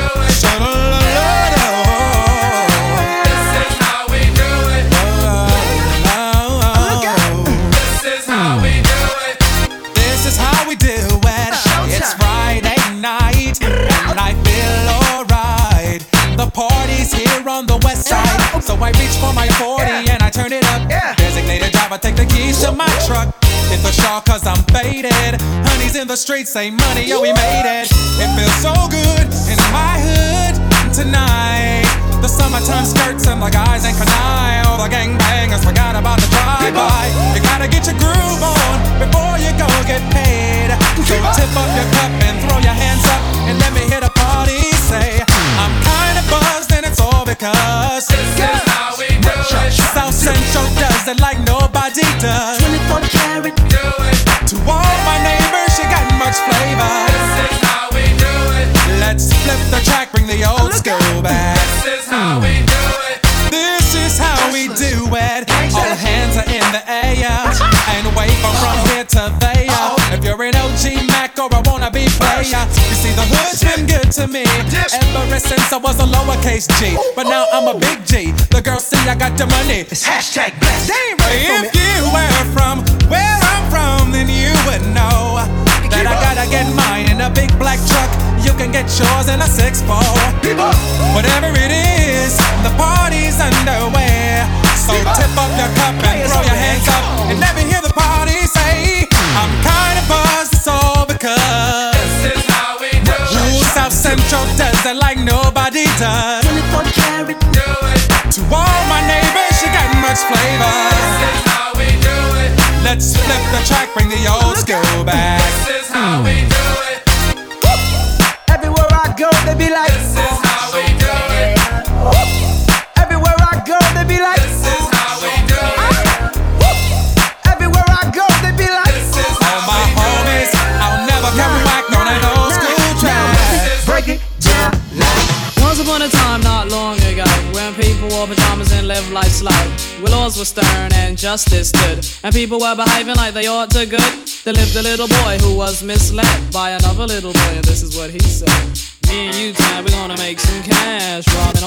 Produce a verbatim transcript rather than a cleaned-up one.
it. This is how we do it. This is how we do it. This is how we do it. It's Friday night and I feel alright. The party's here on the west side, so I reach for my forty and I turn it up. Designated driver, take the keys to my truck. Hit the shawl cause I'm faded. Honey's in the streets, say money, yo, we made it. It feels so good in my hood tonight. The summertime skirts and the guys ain't canine. All the gangbangers forgot about the drive-by. You gotta get your groove on before you go get paid. So tip up your cup and throw your hands up and let me hear the party say, I'm kinda buzzed and it's all because This is how we do it. South Central does it like nobody does. twenty-four karat. Do it. To all my neighbors, you got much flavor. This is how we do it. Let's flip the track, bring the old school back. This is how we do it. This is how we do it. All hands are in the air and wave from here to there. If you're an O G Mac or a wannabe player, you see the hood's been good to me ever since I was a lowercase G. But now I'm a big G. The girls see I got the money. It's hashtag blessed. They ain't ready for me. If you were from where I'm from, then you would know that I gotta get mine in a big black truck. You can get yours in a six four. Whatever it is, the party's underway. So tip up your cup and throw your hands up and let me hear the party say, I'm kinda buzzed, it's all because This is how we do Ooh, it. South Central does it like nobody does. twenty-four karat. Do it. To all my neighbors, you got much flavor. This is how we do it. Let's flip the track, bring the old school back. This is how we do it. Everywhere I go, they be like. This is how we do it. Everywhere I go, they be like. This is how we do it. Everywhere I go, they be like. This is All how my we do homies, it. I'll never come back on an old school track. Break it down like. Once upon a time, not long ago, when people wore pajamas and lived life slow, where laws were stern and justice stood, and people were behaving like they ought to good, there lived a little boy who was misled by another little boy, and this is what he said. Me and you, Tad, we're gonna make some cash, rob